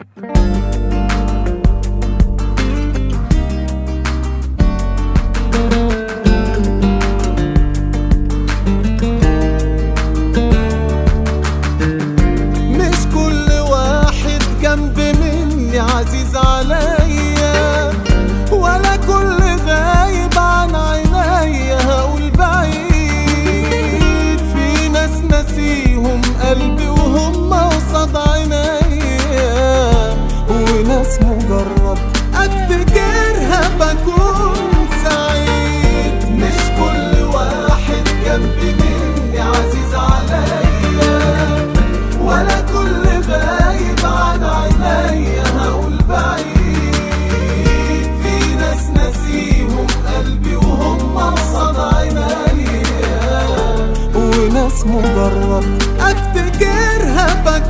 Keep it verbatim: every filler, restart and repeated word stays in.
مش كل واحد جنب مني عزيز عليا، ولا كل غايب عن عينيا هقول بعيد. في ناس ناسيهم قلبي وهم قصاد عينيا، وناس مجرد افتكرها بكون سعيد. مش كل واحد جنب مني عزيز عليا، ولا كل غايب عن عينيا هقول بعيد. في ناس ناسيهم قلبي وهم قصاد عينيا، وناس مجرد افتكرها بكون